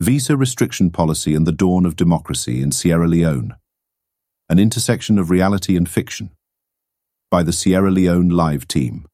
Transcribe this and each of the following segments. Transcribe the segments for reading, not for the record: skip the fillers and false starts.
Visa restriction policy and the dawn of democracy in Sierra Leone. An intersection of reality and fiction. By the Sierra Leone Live team.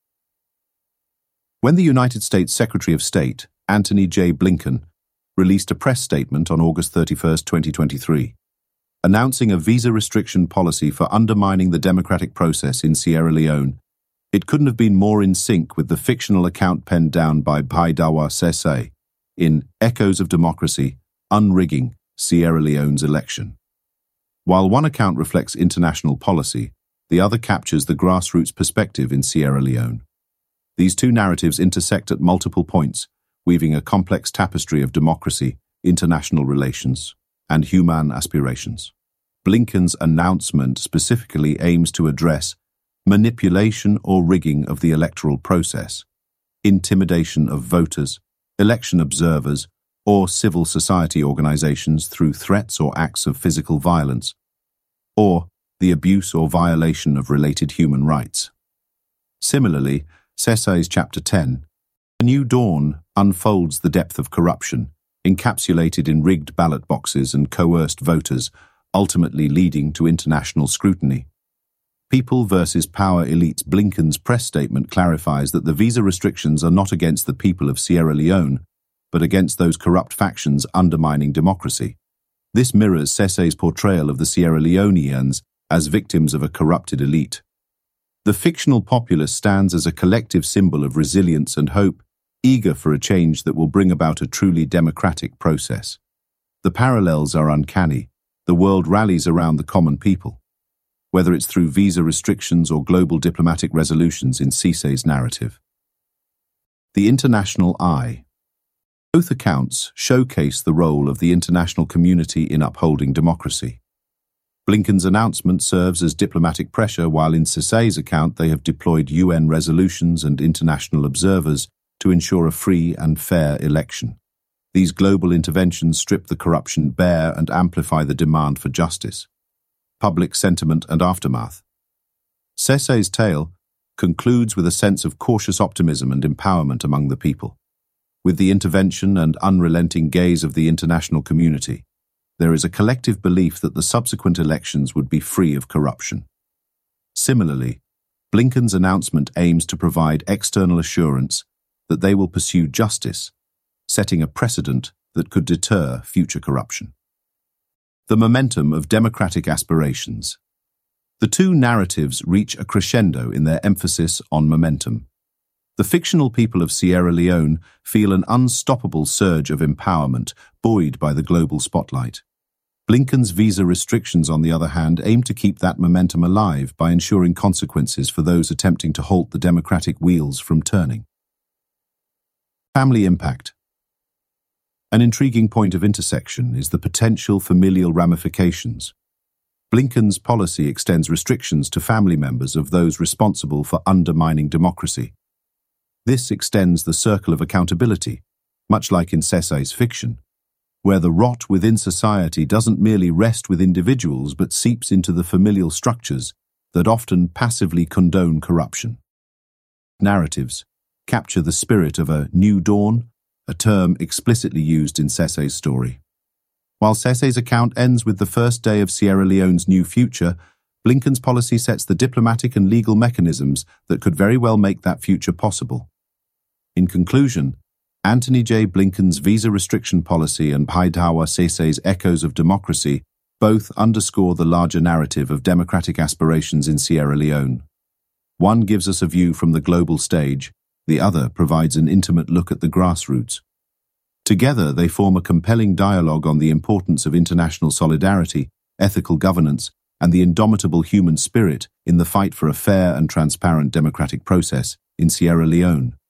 When the United States Secretary of State, Antony J. Blinken, released a press statement on August 31, 2023, announcing a visa restriction policy for undermining the democratic process in Sierra Leone, it couldn't have been more in sync with the fictional account penned down by Baidawa Sese in Echoes of Democracy, Unrigging Sierra Leone's Election. While one account reflects international policy, the other captures the grassroots perspective in Sierra Leone. These two narratives intersect at multiple points, weaving a complex tapestry of democracy, international relations, and human aspirations. Blinken's announcement specifically aims to address manipulation or rigging of the electoral process, intimidation of voters, election observers, or civil society organizations through threats or acts of physical violence, or the abuse or violation of related human rights. Similarly, Sese's Chapter 10, A New Dawn, unfolds the depth of corruption, encapsulated in rigged ballot boxes and coerced voters, ultimately leading to international scrutiny. People versus Power elites. Blinken's press statement clarifies that the visa restrictions are not against the people of Sierra Leone, but against those corrupt factions undermining democracy. This mirrors Sese's portrayal of the Sierra Leoneans as victims of a corrupted elite. The fictional populace stands as a collective symbol of resilience and hope, eager for a change that will bring about a truly democratic process. The parallels are uncanny. The world rallies around the common people, whether it's through visa restrictions or global diplomatic resolutions in Sese's narrative. The international eye. Both accounts showcase the role of the international community in upholding democracy. Blinken's announcement serves as diplomatic pressure, while in Sese's account they have deployed UN resolutions and international observers to ensure a free and fair election. These global interventions strip the corruption bare and amplify the demand for justice. Public sentiment and aftermath. Sese's tale concludes with a sense of cautious optimism and empowerment among the people. With the intervention and unrelenting gaze of the international community, there is a collective belief that the subsequent elections would be free of corruption. Similarly, Blinken's announcement aims to provide external assurance that they will pursue justice, setting a precedent that could deter future corruption. The momentum of democratic aspirations. The two narratives reach a crescendo in their emphasis on momentum. The fictional people of Sierra Leone feel an unstoppable surge of empowerment buoyed by the global spotlight. Blinken's visa restrictions, on the other hand, aim to keep that momentum alive by ensuring consequences for those attempting to halt the democratic wheels from turning. Family impact. An intriguing point of intersection is the potential familial ramifications. Blinken's policy extends restrictions to family members of those responsible for undermining democracy. This extends the circle of accountability, much like in Sese's fiction, where the rot within society doesn't merely rest with individuals but seeps into the familial structures that often passively condone corruption. Narratives capture the spirit of a new dawn, a term explicitly used in Sese's story. While Sese's account ends with the first day of Sierra Leone's new future, Blinken's policy sets the diplomatic and legal mechanisms that could very well make that future possible. In conclusion, Antony J. Blinken's visa restriction policy and Baidawa Sese's Echoes of Democracy both underscore the larger narrative of democratic aspirations in Sierra Leone. One gives us a view from the global stage, the other provides an intimate look at the grassroots. Together, they form a compelling dialogue on the importance of international solidarity, ethical governance, and the indomitable human spirit in the fight for a fair and transparent democratic process in Sierra Leone.